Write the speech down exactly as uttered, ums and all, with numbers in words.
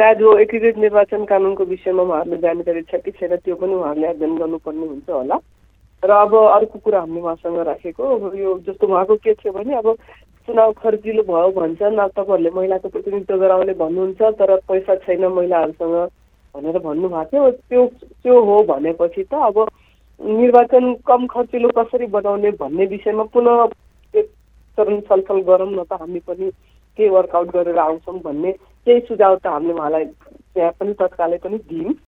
सायद यो एकीकृत निर्वाचन कानुनको विषयमा उहाँहरूले जानकारी छ कि छैन त्यो पनि उहाँहरूले अध्ययन गर्नुपर्ने हुन्छ होला। र अब अर्को कुरा हामीले उहाँसँग राखेको अब यो जस्तो उहाँको के थियो भने अब चुनाव खर्चिलो भयो भन्छन्, अब तपाईँहरूले महिलाको प्रतिनिधित्व गराउने भन्नुहुन्छ तर पैसा छैन महिलाहरूसँग भनेर भन्नुभएको थियो। त्यो त्यो हो भनेपछि त अब निर्वाचन कम खर्चिलो कसरी बनाउने भन्ने विषयमा पुनः एक चरण छलफल गरौँ न त, हामी पनि केही वर्कआउट गरेर आउँछौँ भन्ने केही सुझाव त हामीले उहाँलाई त्यहाँ पनि तत्कालै पनि दियौँ।